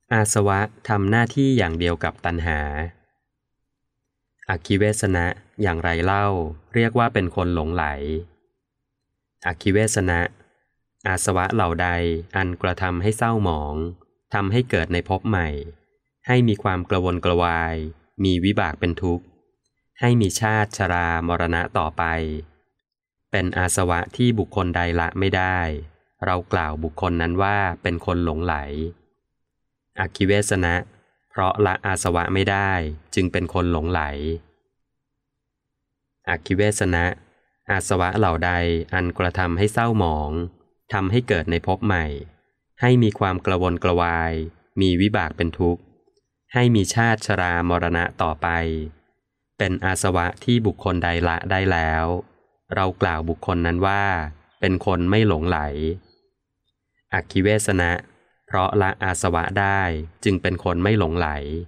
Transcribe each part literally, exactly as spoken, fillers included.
อาสวะทำหน้าที่อย่างเดียวกับตัณหาอคิเวสนะอย่างไรเล่าเรียกว่าเป็นคนหลงไหลอคิเวสนะอาสวะเหล่าใดอันกระทำให้เศร้าหมองทำให้เกิดในภพใหม่ให้มีความกระวนกระวายมีวิบากเป็นทุกข์ให้มีชาติชรามรณะต่อไปเป็นอาสวะที่บุคคลใดละไม่ได้เรากล่าวบุคคลนั้นว่าเป็นคนหลงไหลอคิเวสนะเพราะละอาสวะไม่ได้จึงเป็นคนหลงไหลอคิเวสนะอาสวะเหล่าใดอันกระทำให้เศร้าหมองทำให้เกิดในภพใหม่ให้มีความกระวนกระวายมีวิบากเป็นทุกข์ให้มีชาติชรามรณะต่อไปเป็นอาสวะที่บุคคลใดละได้แล้วเรากล่าวบุคคลนั้นว่าเป็นคนไม่หลงไหลอคิเวสนะเพราะละอาสวะได้จึงเป็นคนไม่หลงไหล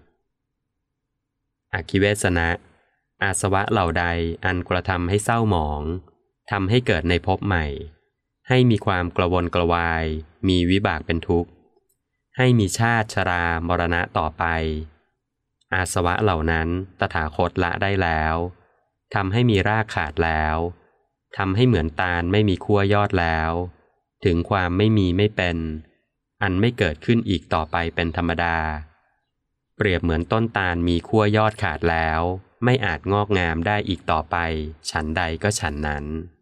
อคิเวสนะอาสวะเหล่าใดอันกระทำให้เศร้าหมองทำให้เกิดในภพใหม่ให้มีความกระวนกระวายมีวิบากเป็นทุกข์ให้มีชาติชรามรณะต่อไปอาสวะเหล่านั้นตถาคตละได้แล้วทำให้มีรากขาดแล้วทำให้เหมือนตาลไม่มีขั้วยอดแล้วถึงความไม่มีไม่เป็นอันไม่เกิดขึ้นอีกต่อไปเป็นธรรมดาเปรียบเหมือนต้นตาลมีขั้วยอดขาดแล้วไม่อาจงอกงามได้อีกต่อไปฉันใดก็ฉันนั้น